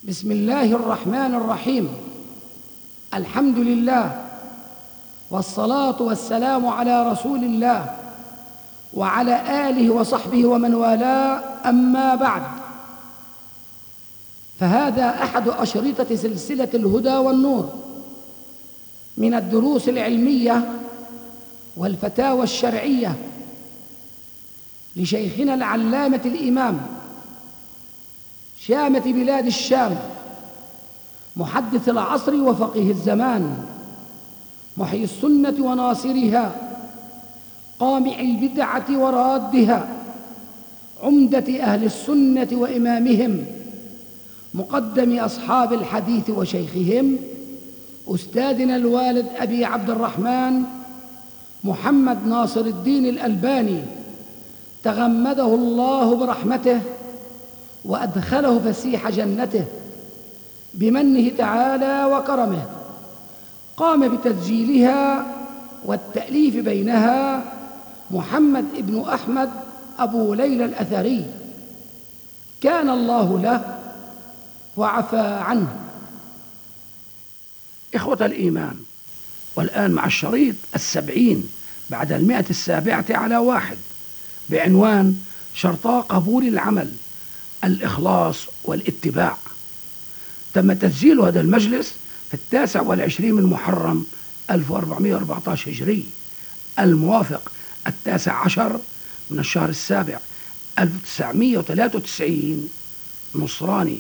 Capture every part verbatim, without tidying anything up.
بسم الله الرحمن الرحيم. الحمد لله والصلاة والسلام على رسول الله وعلى آله وصحبه ومن والاه، أما بعد، فهذا أحد أشرطة سلسلة الهدى والنور من الدروس العلمية والفتاوى الشرعية لشيخنا العلامة الإمام شامة بلاد الشام، محدث العصر وفقيه الزمان، محيي السنة وناصرها، قامع البدعة ورادها، عمدة أهل السنة وإمامهم، مقدم أصحاب الحديث وشيخهم، أستاذنا الوالد أبي عبد الرحمن محمد ناصر الدين الألباني، تغمده الله برحمته وأدخله فسيح جنته بمنه تعالى وكرمه. قام بتسجيلها والتأليف بينها محمد ابن أحمد أبو ليلى الأثري، كان الله له وعفى عنه. إخوة الإيمان، والآن مع الشريط السبعين بعد المئة السابعة على واحد بعنوان شرطا قبول العمل: الإخلاص والاتباع. تم تسجيل هذا المجلس في التاسع والعشرين من محرم ألف وأربعمائة وأربعة عشر هجري، الموافق التاسع عشر من الشهر السابع ألف وتسعمائة وثلاثة وتسعين نصراني.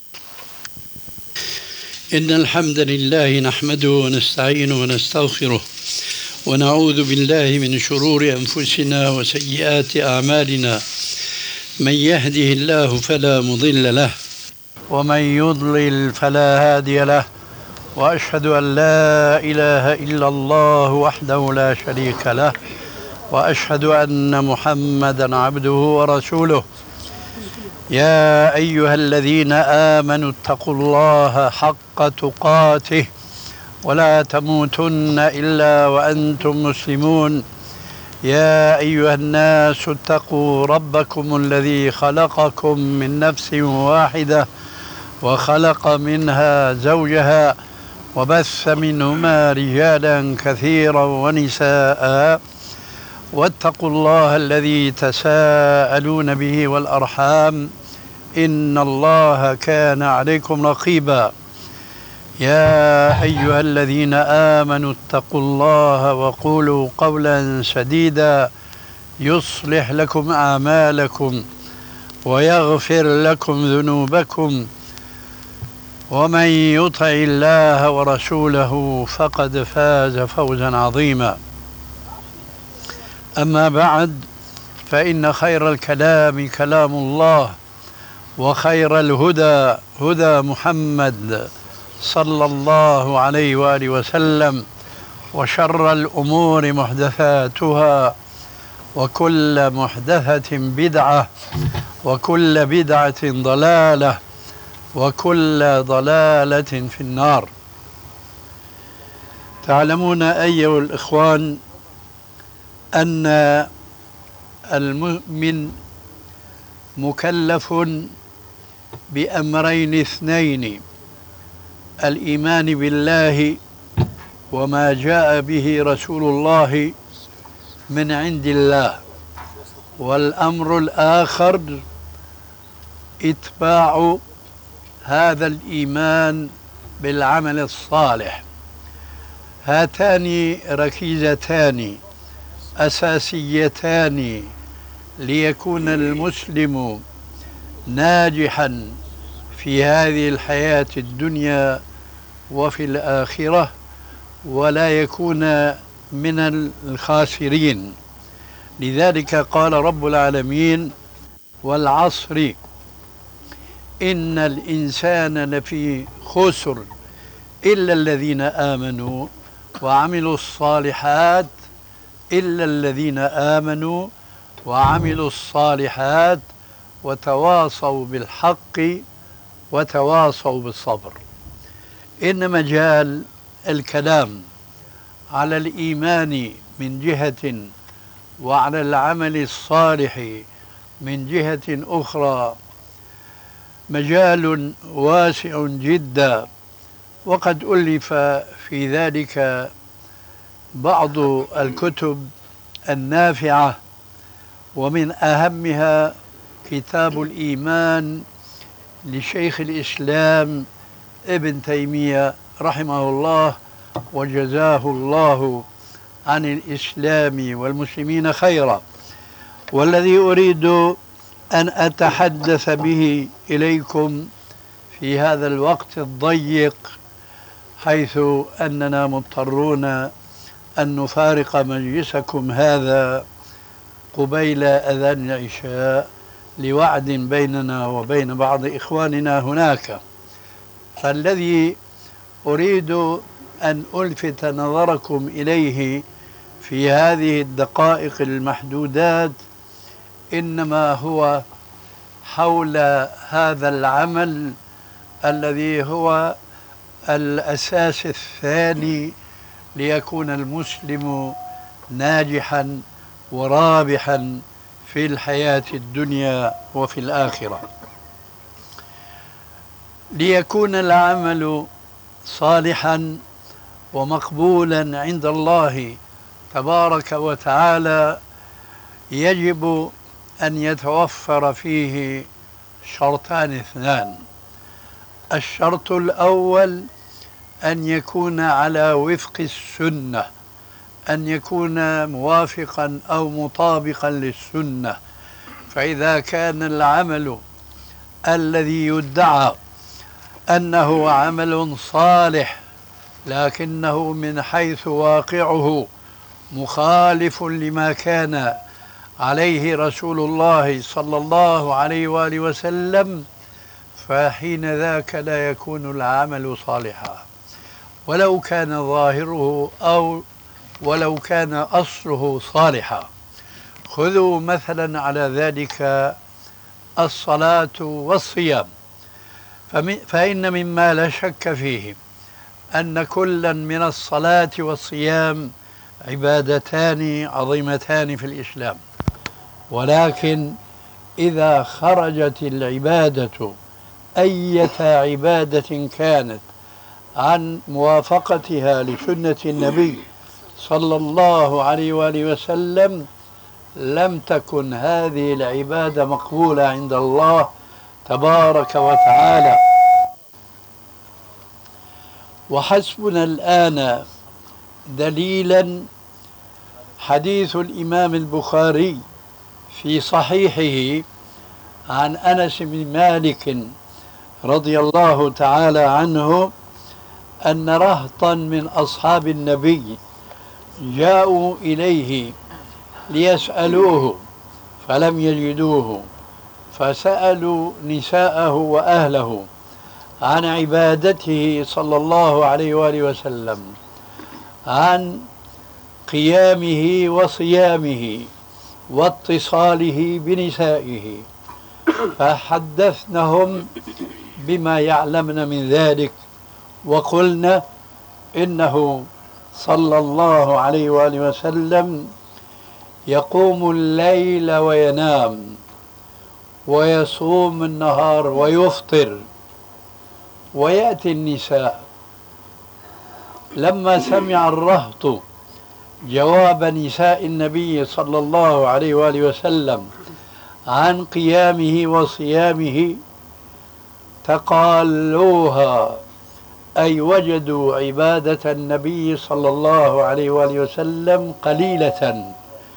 إن الحمد لله نحمده ونستعينه ونستغفره ونعوذ بالله من شرور أنفسنا وسيئات أعمالنا. من يهده الله فلا مضل له ومن يضلل فلا هادي له، وأشهد أن لا إله إلا الله وحده لا شريك له، وأشهد أن محمدا عبده ورسوله. يا أيها الذين آمنوا اتقوا الله حق تقاته ولا تموتن إلا وأنتم مسلمون. يا أيها الناس اتقوا ربكم الذي خلقكم من نفس واحدة وخلق منها زوجها وبث منهما رجالا كثيرا ونساء، واتقوا الله الذي تساءلون به والأرحام إن الله كان عليكم رقيبا. يا أيها الذين آمنوا اتقوا الله وقولوا قولا سديدا يصلح لكم أعمالكم ويغفر لكم ذنوبكم، ومن يطع الله ورسوله فقد فاز فوزا عظيما. أما بعد، فإن خير الكلام كلام الله، وخير الهدى هدى محمد صلى الله عليه وآله وسلم، وشر الأمور محدثاتها، وكل محدثة بدعة، وكل بدعة ضلالة، وكل ضلالة في النار. تعلمون أيها الإخوان أن المؤمن مكلف بأمرين اثنين: الإيمان بالله وما جاء به رسول الله من عند الله، والأمر الآخر اتباع هذا الإيمان بالعمل الصالح. هاتان ركيزتان أساسيتان ليكون المسلم ناجحا في هذه الحياة الدنيا وفي الآخرة، ولا يكون من الخاسرين. لذلك قال رب العالمين: والعصر إن الإنسان لفي خسر إلا الذين آمنوا وعملوا الصالحات إلا الذين آمنوا وعملوا الصالحات وتواصوا بالحق وتواصوا بالصبر. إن مجال الكلام على الإيمان من جهة وعلى العمل الصالح من جهة أخرى مجال واسع جدا، وقد ألف في ذلك بعض الكتب النافعة، ومن أهمها كتاب الإيمان لشيخ الإسلام ابن تيمية رحمه الله وجزاه الله عن الإسلام والمسلمين خيرا، والذي أريد أن أتحدث به إليكم في هذا الوقت الضيق، حيث أننا مضطرون أن نفارق مجلسكم هذا قبيل أذان العشاء لوعد بيننا وبين بعض إخواننا هناك. فالذي أريد أن ألفت نظركم إليه في هذه الدقائق المحدودات إنما هو حول هذا العمل الذي هو الأساس الثاني ليكون المسلم ناجحا ورابحا في الحياة الدنيا وفي الآخرة. ليكون العمل صالحا ومقبولا عند الله تبارك وتعالى يجب أن يتوفر فيه شرطان اثنان. الشرط الأول أن يكون على وفق السنة، أن يكون موافقا أو مطابقا للسنة. فإذا كان العمل الذي يدعى أنه عمل صالح لكنه من حيث واقعه مخالف لما كان عليه رسول الله صلى الله عليه وآله وسلم، فحين ذاك لا يكون العمل صالحا، ولو كان ظاهره أو ولو كان أصله صالحا. خذوا مثلا على ذلك الصلاة والصيام، فإن مما لا شك فيه أن كلا من الصلاة والصيام عبادتان عظيمتان في الإسلام، ولكن إذا خرجت العبادة أية عبادة كانت عن موافقتها لسنة النبي صلى الله عليه وآله وسلم لم تكن هذه العبادة مقبولة عند الله تبارك وتعالى. وحسبنا الآن دليلا حديث الإمام البخاري في صحيحه عن أنس بن مالك رضي الله تعالى عنه أن رهطا من أصحاب النبي جاءوا إليه ليسألوه فلم يجدوه، فسألوا نساءه وأهله عن عبادته صلى الله عليه وآله وسلم، عن قيامه وصيامه واتصاله بنسائه، فحدثنهم بما يعلمن من ذلك، وقلنا إنه صلى الله عليه وآله وسلم يقوم الليل وينام ويصوم النهار ويفطر ويأتي النساء. لما سمع الرهط جواب نساء النبي صلى الله عليه وآله وسلم عن قيامه وصيامه تقالوها، أي وجدوا عبادة النبي صلى الله عليه وآله وسلم قليلة.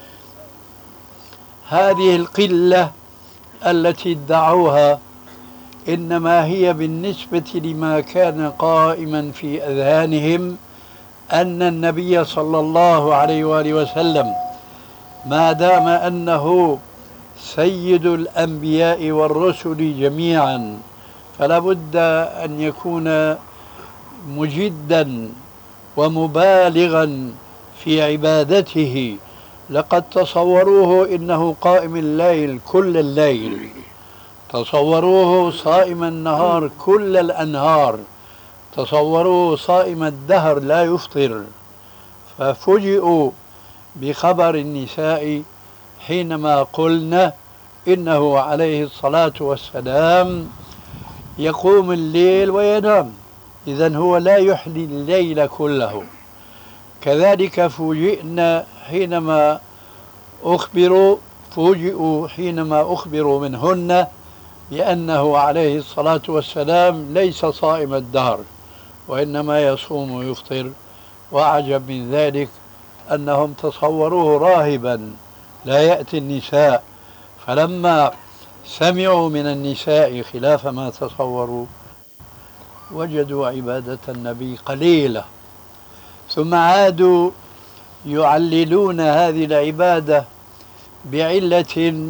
هذه القلة التي ادعوها إنما هي بالنسبة لما كان قائما في أذهانهم أن النبي صلى الله عليه وآله وسلم ما دام أنه سيد الأنبياء والرسل جميعا فلا بد أن يكون مجدا ومبالغا في عبادته. لقد تصوروه إنه قائم الليل كل الليل، تصوروه صائم النهار كل الأنهار، تصوروه صائم الدهر لا يفطر. ففوجئوا بخبر النساء حينما قلنا إنه عليه الصلاة والسلام يقوم الليل وينام، إذن هو لا يحيي الليل كله. كذلك فوجئنا حينما أخبروا فوجئوا حينما أخبروا منهن بأنه عليه الصلاة والسلام ليس صائم الدهر وإنما يصوم ويفطر. وأعجب من ذلك أنهم تصوروه راهبا لا يأتي النساء، فلما سمعوا من النساء خلاف ما تصوروا وجدوا عبادة النبي قليلة، ثم عادوا يعللون هذه العبادة بعلة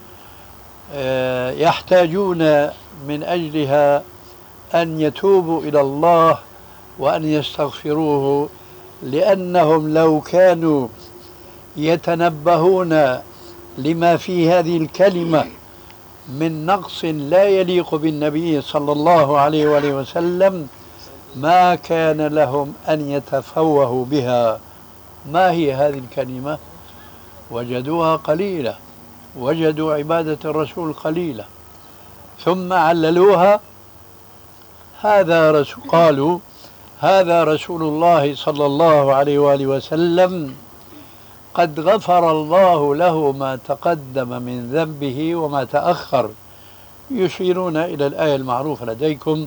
يحتاجون من أجلها أن يتوبوا إلى الله وأن يستغفروه، لأنهم لو كانوا يتنبهون لما في هذه الكلمة من نقص لا يليق بالنبي صلى الله عليه وآله وسلم ما كان لهم أن يتفوهوا بها. ما هي هذه الكلمة؟ وجدوها قليلة، وجدوا عبادة الرسول قليلة، ثم عللوها. هذا رسول قالوا هذا رسول الله صلى الله عليه وآله وسلم قد غفر الله له ما تقدم من ذنبه وما تأخر، يشيرون إلى الآية المعروفة لديكم،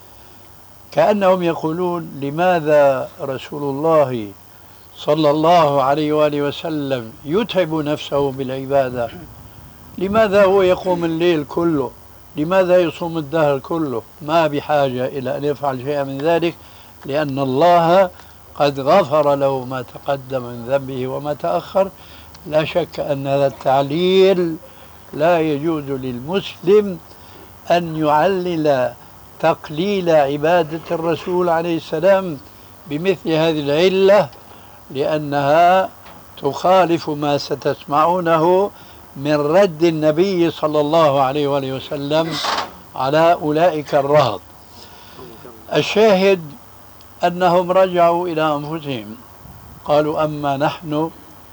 كأنهم يقولون لماذا رسول الله صلى الله عليه وآله وسلم يتعب نفسه بالعبادة؟ لماذا هو يقوم الليل كله؟ لماذا يصوم الدهر كله؟ ما بحاجة إلى أن يفعل شيئا من ذلك، لأن الله قد غفر له ما تقدم من ذنبه وما تأخر. لا شك أن هذا التعليل لا يجوز للمسلم أن يعلل تقليل عبادة الرسول عليه السلام بمثل هذه العلة، لأنها تخالف ما ستسمعونه من رد النبي صلى الله عليه وآله وسلم على أولئك الرهط. الشاهد أنهم رجعوا إلى أنفسهم قالوا أما نحن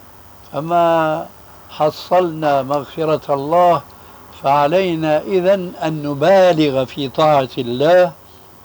فما حصلنا مغفرة الله، فعلينا إذن أن نبالغ في طاعة الله.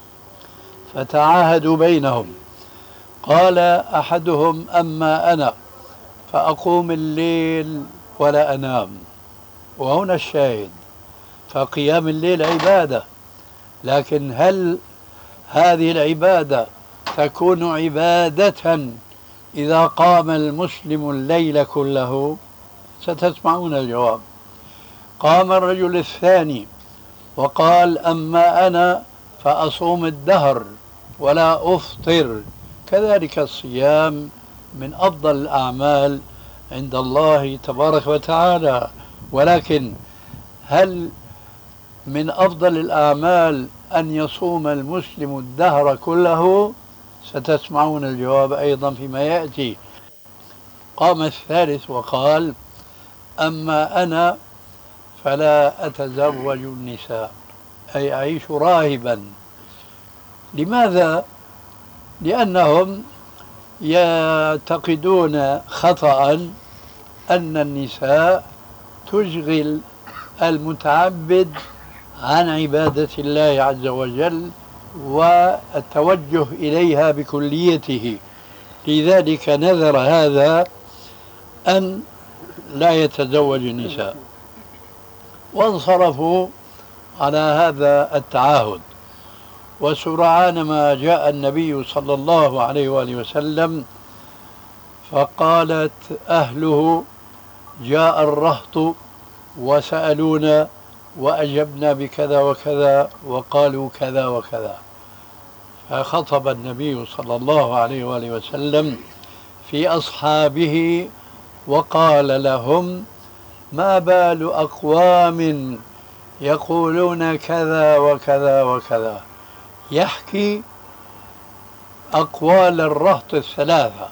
فتعاهدوا بينهم. قال أحدهم أما أنا فأقوم الليل ولا أنام. وهنا الشاهد، فقيام الليل عبادة، لكن هل هذه العبادة تكون عبادة إذا قام المسلم الليل كله؟ ستسمعون الجواب. قام الرجل الثاني وقال أما أنا فأصوم الدهر ولا أفطر. كذلك الصيام من أفضل الأعمال عند الله تبارك وتعالى، ولكن هل من أفضل الأعمال أن يصوم المسلم الدهر كله؟ ستسمعون الجواب أيضا فيما يأتي. قام الثالث وقال أما أنا فلا أتزوج النساء، أي أعيش راهبا. لماذا؟ لأنهم يعتقدون خطأ أن النساء تشغل المتعبد عن عبادة الله عز وجل والتوجه إليها بكليته، لذلك نذر هذا أن لا يتزوج النساء، وانصرفوا على هذا التعاهد. وسرعان ما جاء النبي صلى الله عليه وآله وسلم فقالت أهله جاء الرهط وسألونا وأجبنا بكذا وكذا وقالوا كذا وكذا. فخطب النبي صلى الله عليه وآله وسلم في أصحابه وقال لهم ما بال أقوام يقولون كذا وكذا وكذا، يحكي أقوال الرهط الثلاثة.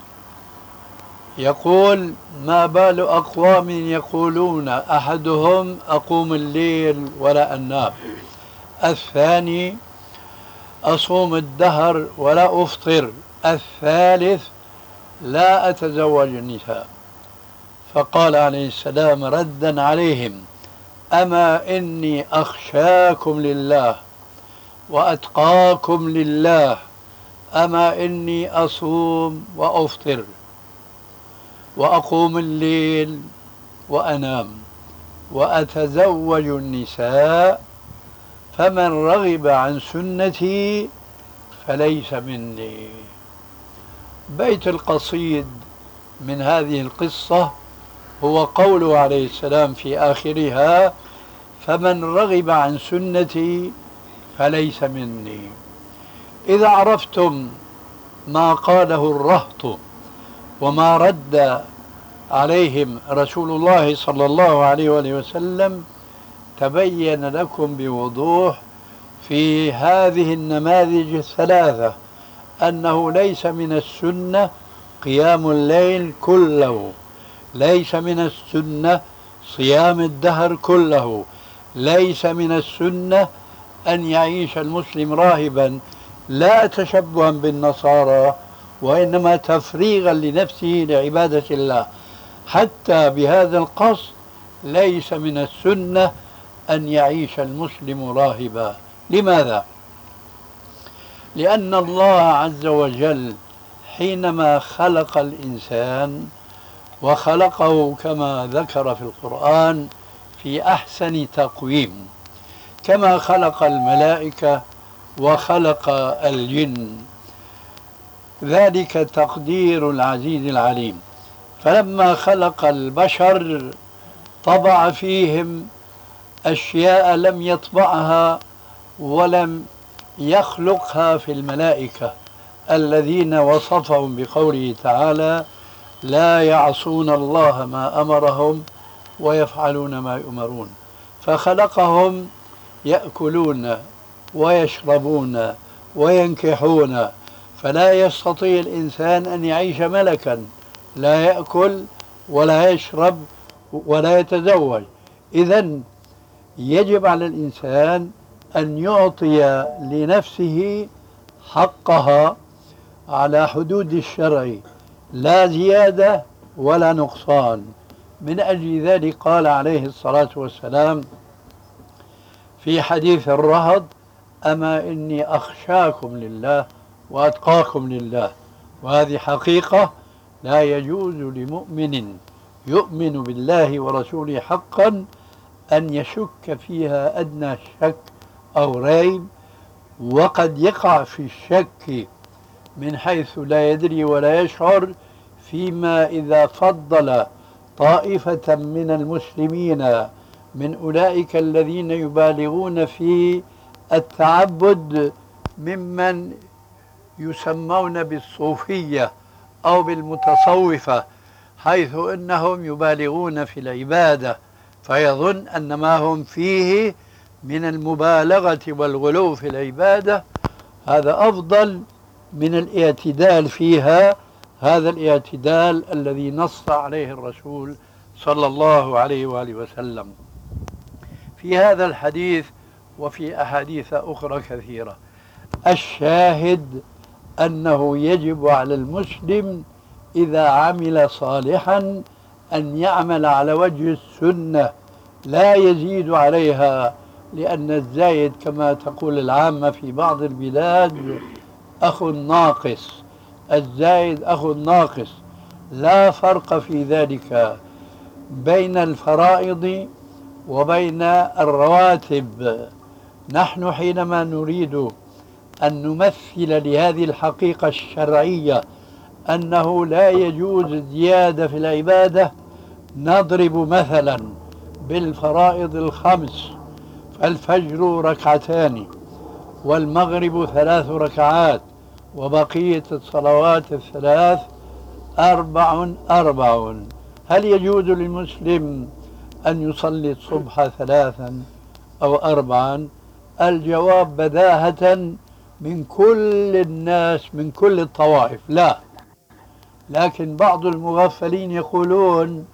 يقول ما بال أقوام يقولون أحدهم أقوم الليل ولا أنام، الثاني أصوم الدهر ولا أفطر، الثالث لا أتزوج النساء. فقال عليه السلام ردا عليهم أما إني أخشاكم لله وأتقاكم لله. أما إني أصوم وأفطر وأقوم الليل وأنام وأتزوج النساء، فمن رغب عن سنتي فليس مني. بيت القصيد من هذه القصة هو قوله عليه السلام في آخرها: فمن رغب عن سنتي فليس مني. إذا عرفتم ما قاله الرهط وما رد عليهم رسول الله صلى الله عليه وآله وسلم، تبين لكم بوضوح في هذه النماذج الثلاثة أنه ليس من السنة قيام الليل كله، ليس من السنة صيام الدهر كله، ليس من السنة أن يعيش المسلم راهبا لا تشبها بالنصارى، وإنما تفريغا لنفسه لعبادة الله. حتى بهذا القصد ليس من السنة أن يعيش المسلم راهبا. لماذا؟ لأن الله عز وجل حينما خلق الإنسان وخلقه كما ذكر في القرآن في أحسن تقويم، كما خلق الملائكة وخلق الجن، ذلك تقدير العزيز العليم. فلما خلق البشر طبع فيهم أشياء لم يطبعها ولم يخلقها في الملائكة الذين وصفهم بقوله تعالى: لا يعصون الله ما أمرهم ويفعلون ما يؤمرون. فخلقهم يأكلون ويشربون وينكحون، فلا يستطيع الإنسان أن يعيش ملكا لا يأكل ولا يشرب ولا يتزوج. إذن يجب على الإنسان أن يعطي لنفسه حقها على حدود الشرع، لا زيادة ولا نقصان. من أجل ذلك قال عليه الصلاة والسلام في حديث الرهط: أما إني أخشاكم لله وأتقاكم لله. وهذه حقيقة لا يجوز لمؤمن يؤمن بالله ورسوله حقا أن يشك فيها أدنى شك أو ريب. وقد يقع في الشك من حيث لا يدري ولا يشعر فيما إذا فضل طائفة من المسلمين من أولئك الذين يبالغون في التعبد ممن يسمون بالصوفية أو بالمتصوفة، حيث أنهم يبالغون في العبادة، فيظن أن ما هم فيه من المبالغة والغلو في العبادة هذا أفضل من الاعتدال فيها، هذا الاعتدال الذي نص عليه الرسول صلى الله عليه وآله وسلم. في هذا الحديث وفي أحاديث أخرى كثيرة الشاهد أنه يجب على المسلم إذا عمل صالحا أن يعمل على وجه السنة لا يزيد عليها، لأن الزايد كما تقول العامة في بعض البلاد أخ ناقص، الزايد أخ ناقص. لا فرق في ذلك بين الفرائض وبين الرواتب. نحن حينما نريد أن نمثل لهذه الحقيقة الشرعية أنه لا يجوز زيادة في العبادة نضرب مثلا بالفرائض الخمس: فالفجر ركعتان والمغرب ثلاث ركعات وبقية الصلوات الثلاث أربع أربع. هل يجوز للمسلم أن يصلي الصبح ثلاثا أو أربعا؟ الجواب بداهة من كل الناس من كل الطوائف لا، لكن بعض المغفلين يقولون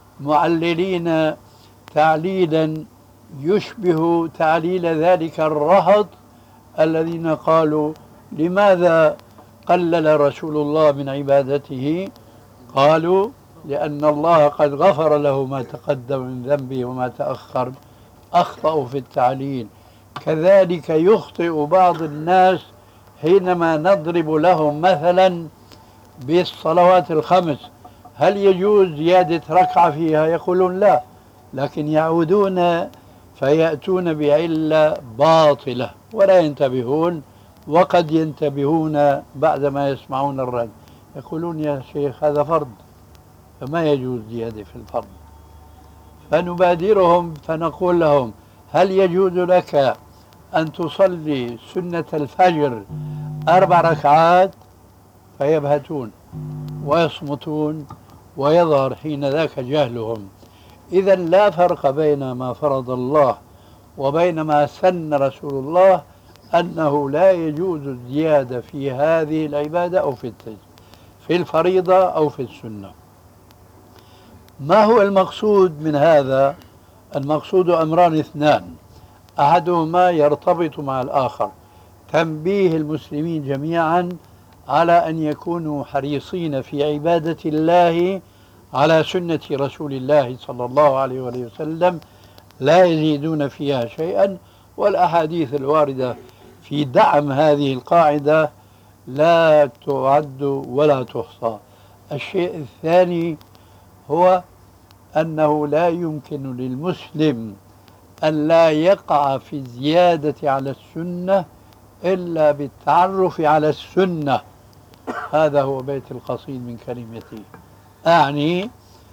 معللين تعليلا يشبه تعليل ذلك الرهط الذين قالوا: لماذا قلل رسول الله من عبادته؟ قالوا: لأن الله قد غفر له ما تقدم من ذنبه وما تأخر. أخطأوا في التعليل، كذلك يخطئ بعض الناس حينما نضرب لهم مثلا بالصلوات الخمس، هل يجوز زيادة ركعة فيها؟ يقولون لا، لكن يعودون فيأتون بعلة باطلة ولا ينتبهون، وقد ينتبهون بعدما يسمعون الرد، يقولون يا شيخ هذا فرض فما يجوز زيادة في الفرض. فنبادرهم فنقول لهم هل يجوز لك أن تصلي سنة الفجر أربع ركعات؟ فيبهتون ويصمتون ويظهر حين ذاك جهلهم. إذا لا فرق بين ما فرض الله وبين ما سن رسول الله، أنه لا يجوز الزيادة في هذه العبادة أو في في الفريضة أو في السنة. ما هو المقصود من هذا؟ المقصود أمران اثنان، أحدهما يرتبط مع الآخر، تنبيه المسلمين جميعا على أن يكونوا حريصين في عبادة الله على سنة رسول الله صلى الله عليه وسلم، لا يزيدون فيها شيئا، والأحاديث الواردة في دعم هذه القاعدة لا تعد ولا تحصى. الشيء الثاني هو أنه لا يمكن للمسلم أن لا يقع في الزيادة على السنة إلا بالتعرف على السنة. هذا هو بيت القصيد من كلمتي، أعني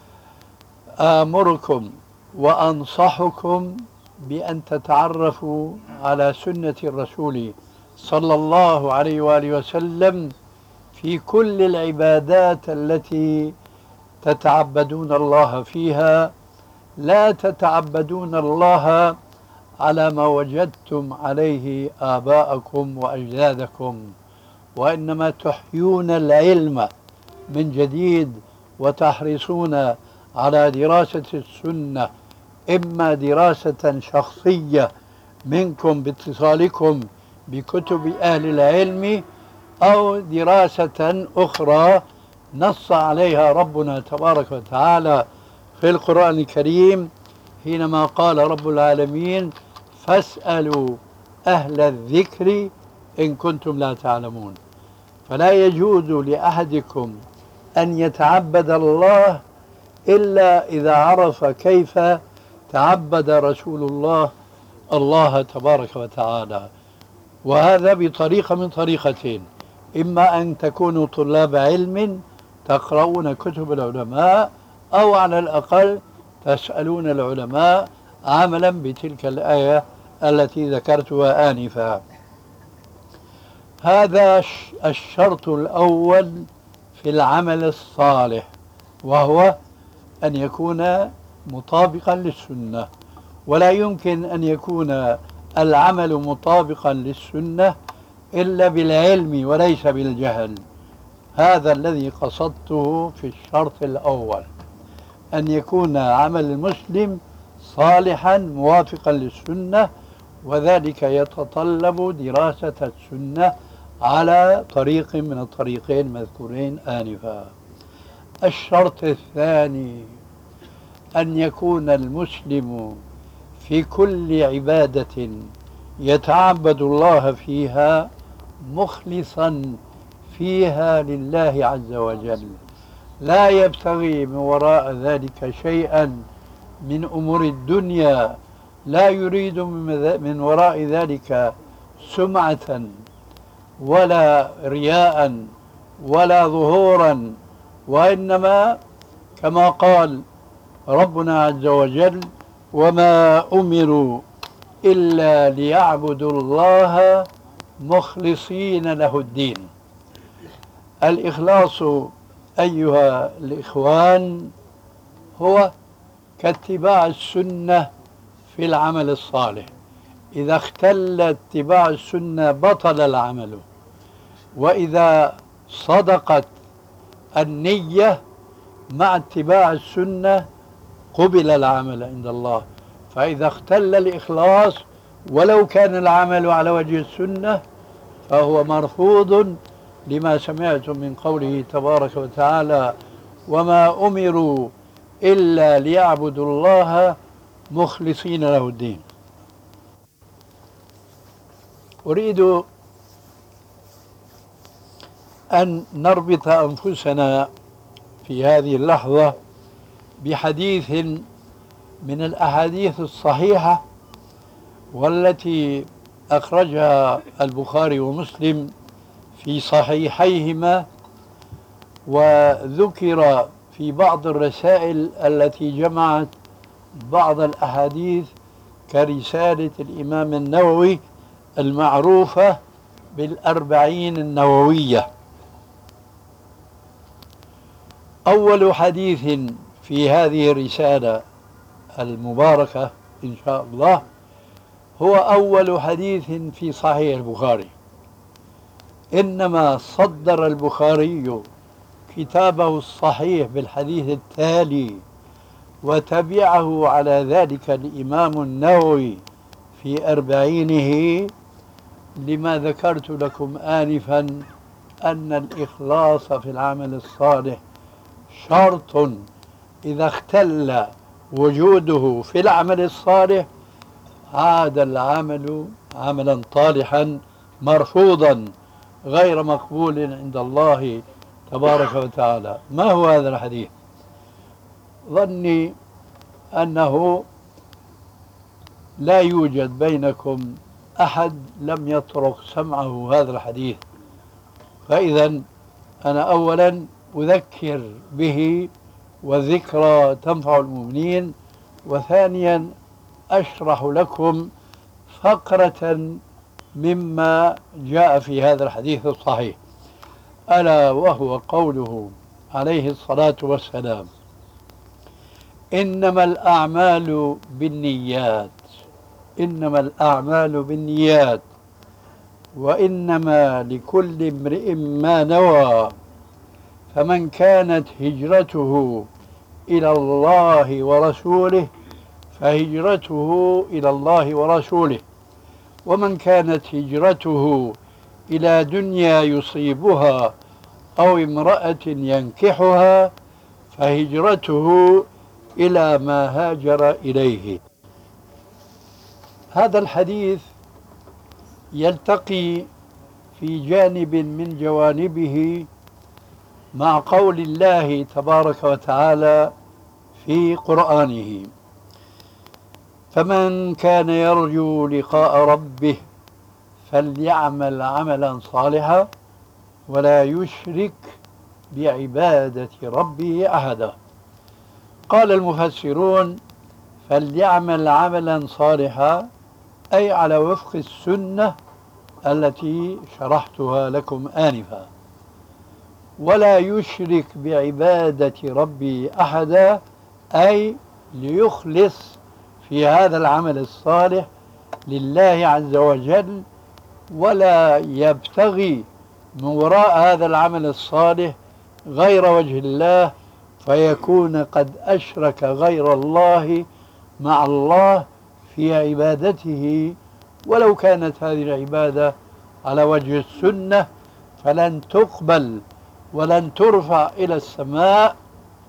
آمركم وأنصحكم بأن تتعرفوا على سنة الرسول صلى الله عليه وآله وسلم في كل العبادات التي تتعبدون الله فيها. لا تتعبدون الله على ما وجدتم عليه آباءكم وأجدادكم، وإنما تحيون العلم من جديد وتحرصون على دراسة السنة، إما دراسة شخصية منكم باتصالكم بكتب أهل العلم، أو دراسة أخرى نص عليها ربنا تبارك وتعالى في القرآن الكريم حينما قال رب العالمين فاسألوا أهل الذكر إن كنتم لا تعلمون. فلا يجوز لأحدكم أن يتعبد الله إلا إذا عرف كيف تعبد رسول الله الله تبارك وتعالى، وهذا بطريقة من طريقتين: إما أن تكونوا طلاب علم تقرؤون كتب العلماء، أو على الأقل تسألون العلماء عملا بتلك الآية التي ذكرتها آنفا. هذا الشرط الأول في العمل الصالح، وهو أن يكون مطابقا للسنة. ولا يمكن أن يكون العمل مطابقا للسنة إلا بالعلم وليس بالجهل. هذا الذي قصدته في الشرط الأول، أن يكون عمل المسلم صالحا موافقا للسنة، وذلك يتطلب دراسة السنة على طريق من الطريقين المذكورين آنفا. الشرط الثاني أن يكون المسلم في كل عبادة يتعبد الله فيها مخلصا فيها لله عز وجل، لا يبتغي من وراء ذلك شيئا من أمور الدنيا، لا يريد من وراء ذلك سمعة ولا رياء ولا ظهورا، وإنما كما قال ربنا عز وجل وما أمروا إلا ليعبدوا الله مخلصين له الدين. الإخلاص أيها الإخوان هو كاتباع السنة في العمل الصالح. إذا اختل اتباع السنة بطل العمل، وإذا صدقت النية مع اتباع السنة قبل العمل عند الله. فإذا اختل الإخلاص ولو كان العمل على وجه السنة فهو مرفوض، لما سمعتم من قوله تبارك وتعالى وما أمروا إلا ليعبدوا الله مخلصين له الدين. أريد أن نربط أنفسنا في هذه اللحظة بحديث من الأحاديث الصحيحة والتي أخرجها البخاري ومسلم في صحيحيهما، وذكر في بعض الرسائل التي جمعت بعض الأحاديث كرسالة الإمام النووي المعروفة بالأربعين النووية. أول حديث في هذه الرسالة المباركة إن شاء الله هو أول حديث في صحيح البخاري. إنما صدر البخاري كتابه الصحيح بالحديث التالي، وتبعه على ذلك الإمام النووي في أربعينه لما ذكرت لكم آنفا أن الإخلاص في العمل الصالح شرط إذا اختل وجوده في العمل الصالح عاد العمل عملا طالحا مرفوضا غير مقبول عند الله تبارك وتعالى. ما هو هذا الحديث؟ ظني أنه لا يوجد بينكم أحد لم يطرق سمعه هذا الحديث، فإذا أنا أولا أذكر به والذكرى تنفع المؤمنين، وثانيا أشرح لكم فقرة مما جاء في هذا الحديث الصحيح، ألا وهو قوله عليه الصلاة والسلام: إنما الأعمال بالنيات، إنما الأعمال بالنيات وإنما لكل امرئ ما نوى، فمن كانت هجرته إلى الله ورسوله فهجرته إلى الله ورسوله، ومن كانت هجرته إلى دنيا يصيبها أو امرأة ينكحها فهجرته إلى ما هاجر إليه. هذا الحديث يلتقي في جانب من جوانبه مع قول الله تبارك وتعالى في قرآنه: فمن كان يرجو لقاء ربه فليعمل عملا صالحا ولا يشرك بعبادة ربه أحدا. قال المفسرون: فليعمل عملا صالحا أي على وفق السنة التي شرحتها لكم آنفا، ولا يشرك بعبادة ربه أحدا أي ليخلص في هذا العمل الصالح لله عز وجل، ولا يبتغي من وراء هذا العمل الصالح غير وجه الله، فيكون قد أشرك غير الله مع الله في عبادته، ولو كانت هذه العبادة على وجه السنة فلن تقبل ولن ترفع إلى السماء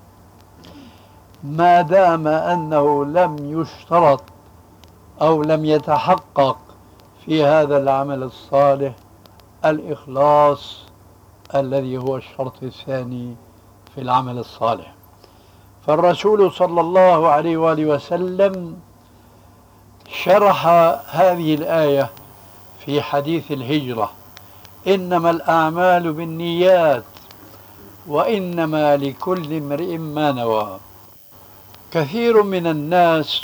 ما دام أنه لم يشترط أو لم يتحقق في هذا العمل الصالح الإخلاص الذي هو الشرط الثاني في العمل الصالح. فالرسول صلى الله عليه وآله وسلم شرح هذه الآية في حديث الهجرة: إنما الأعمال بالنيات وإنما لكل امرئ ما نوى. كثير من الناس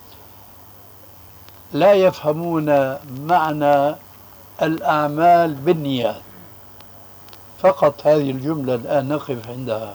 لا يفهمون معنى الأعمال بالنيات، فقط هذه الجملة الآن نقف عندها.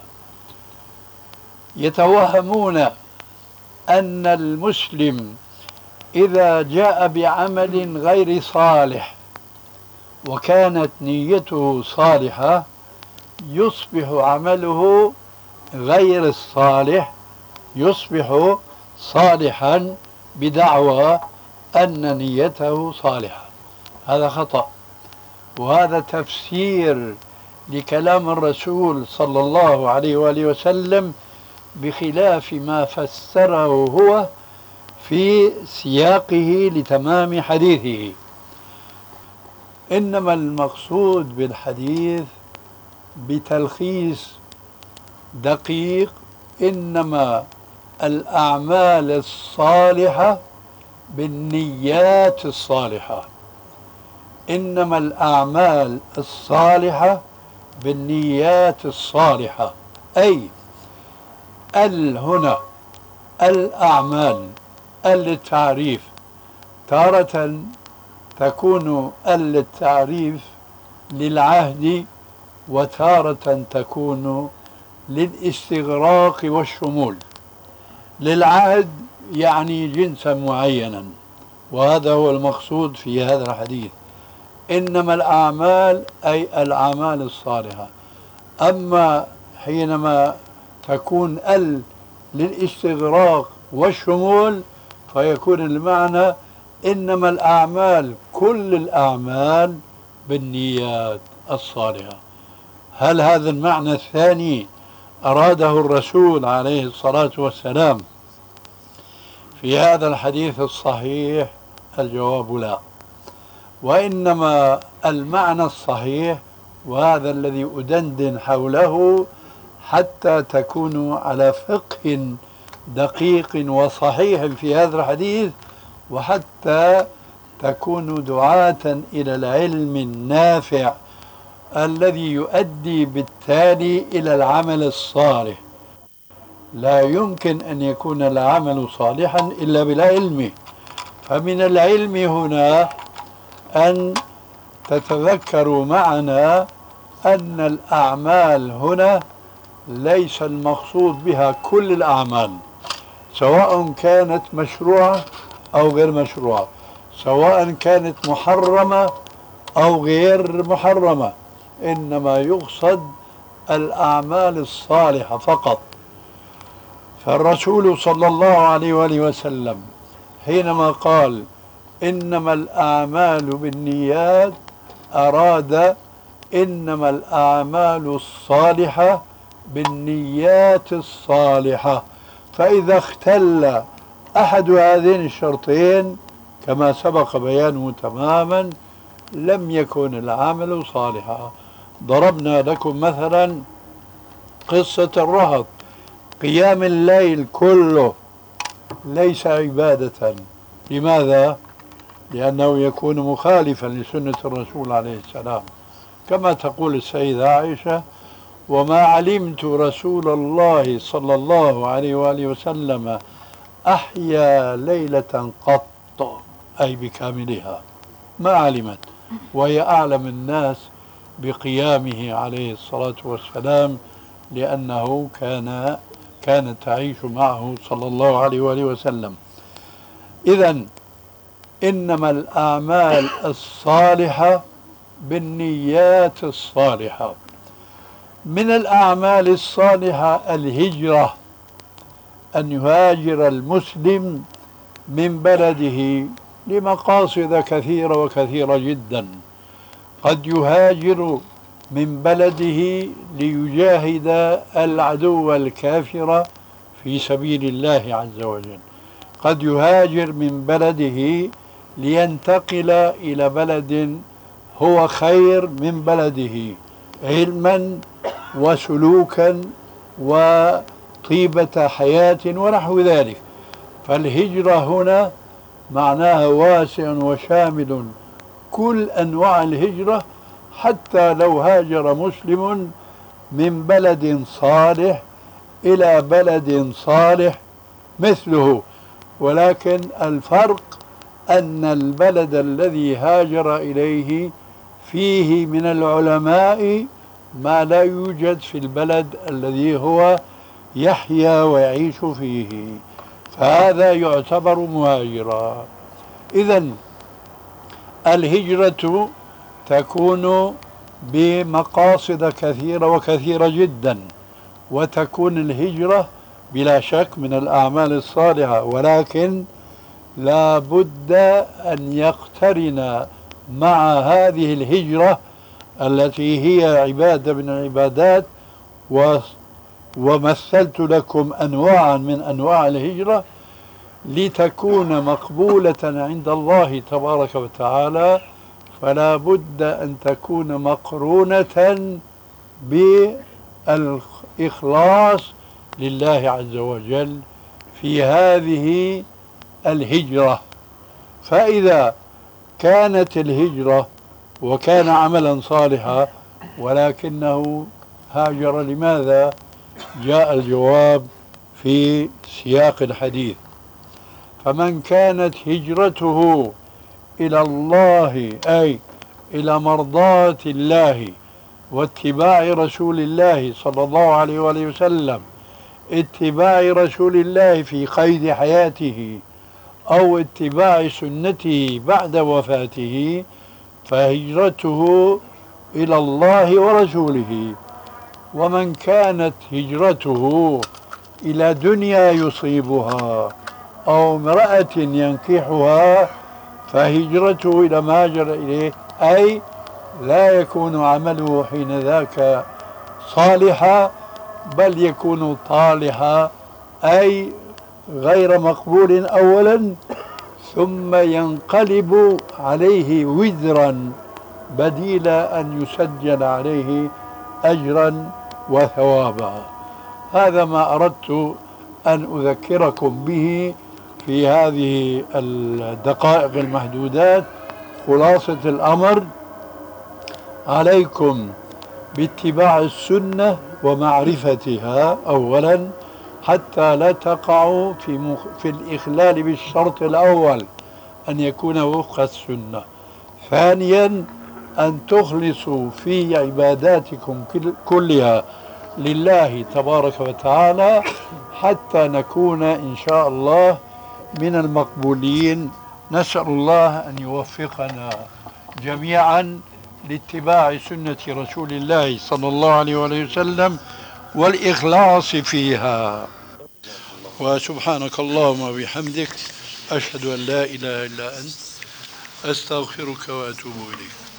يتوهمون أن المسلم إذا جاء بعمل غير صالح وكانت نيته صالحة يصبح عمله غير الصالح، يصبح صالحا بدعوى أن نيته صالحة. هذا خطأ، وهذا تفسير لكلام الرسول صلى الله عليه وآله وسلم بخلاف ما فسره في سياقه لتمام حديثه. إنما المقصود بالحديث بتلخيص دقيق، إنما الأعمال الصالحة بالنيات الصالحة. إنما الأعمال الصالحة بالنيات الصالحة، أي ال هنا الأعمال التعريف، تارة تكون التعريف للعهد، وتارة تكون للاستغراق والشمول. للعهد يعني جنسا معينا، وهذا هو المقصود في هذا الحديث. إنما الأعمال أي الأعمال الصالحة. أما حينما تكون ال للاستغراق والشمول فيكون المعنى إنما الأعمال كل الأعمال بالنيات الصالحة. هل هذا المعنى الثاني أراده الرسول عليه الصلاة والسلام في هذا الحديث الصحيح؟ الجواب لا، وإنما المعنى الصحيح، وهذا الذي أدندن حوله حتى تكونوا على فقه دقيق وصحيح في هذا الحديث، وحتى تكونوا دعاة إلى العلم النافع الذي يؤدي بالتالي إلى العمل الصالح. لا يمكن أن يكون العمل صالحا إلا بالعلم. فمن العلم هنا أن تتذكروا معنا أن الأعمال هنا ليس المقصود بها كل الأعمال، سواء كانت مشروعة أو غير مشروعة، سواء كانت محرمة أو غير محرمة، إنما يقصد الأعمال الصالحة فقط. فالرسول صلى الله عليه وآله وسلم حينما قال إنما الأعمال بالنيات أراد إنما الأعمال الصالحة بالنيات الصالحة. فإذا اختل أحد هذين الشرطين كما سبق بيانه تماما لم يكن العمل صالحا. ضربنا لكم مثلا قصة الرهط، قيام الليل كله ليس عبادة. لماذا؟ لأنه يكون مخالفا لسنة الرسول عليه السلام، كما تقول السيدة عائشة: وما علمت رسول الله صلى الله عليه وآله وسلم أحيا ليلة قط، أي بكاملها، ما علمت، وهي أعلم الناس بقيامه عليه الصلاة والسلام، لأنه كان كانت تعيش معه صلى الله عليه وآله وسلم. إذن إنما الأعمال الصالحة بالنيات الصالحة. من الأعمال الصالحة الهجرة، أن يهاجر المسلم من بلده لمقاصد كثيرة وكثيرة جدا. قد يهاجر من بلده ليجاهد العدو الكافر في سبيل الله عز وجل، قد يهاجر من بلده لينتقل إلى بلد هو خير من بلده علما وسلوكا وطيبة حياة ونحو ذلك. فالهجرة هنا معناها واسع وشامل، كل أنواع الهجرة، حتى لو هاجر مسلم من بلد صالح إلى بلد صالح مثله، ولكن الفرق أن البلد الذي هاجر إليه فيه من العلماء ما لا يوجد في البلد الذي هو يحيا ويعيش فيه، فهذا يعتبر مهاجرا. إذن الهجرة تكون بمقاصد كثيرة وكثيرة جدا، وتكون الهجرة بلا شك من الأعمال الصالحة، ولكن لا بد أن يقترن مع هذه الهجرة التي هي عبادة من العبادات، ومثلت لكم أنواعا من أنواع الهجرة لتكون مقبولة عند الله تبارك وتعالى. فلا بد أن تكون مقرونة بالإخلاص لله عز وجل في هذه الهجرة. فإذا كانت الهجرة وكان عملا صالحا ولكنه هاجر لماذا؟ جاء الجواب في سياق الحديث. فمن كانت هجرته إلى الله أي إلى مرضاة الله واتباع رسول الله صلى الله عليه وآله وسلم، اتباع رسول الله في قيد حياته أو اتباع سنته بعد وفاته، فهجرته إلى الله ورسوله. ومن كانت هجرته إلى دنيا يصيبها أو امرأة ينكحها فهجرته إلى ما هاجر إليه، أي لا يكون عمله حين ذاك صالحا بل يكون طالحا، أي غير مقبول أولا، ثم ينقلب عليه وزرا بديل أن يسجل عليه أجرا وثوابا. هذا ما أردت أن أذكركم به في هذه الدقائق المحدودات. خلاصة الأمر: عليكم باتباع السنة ومعرفتها أولا حتى لا تقعوا في, مخ... في الإخلال بالشرط الأول أن يكون وفق السنة. ثانيا أن تخلصوا في عباداتكم كلها لله تبارك وتعالى حتى نكون إن شاء الله من المقبولين. نسأل الله أن يوفقنا جميعا لاتباع سنة رسول الله صلى الله عليه وسلم والإخلاص فيها. وسبحانك اللهم وبحمدك أشهد أن لا إله إلا أنت أستغفرك وأتوب إليك.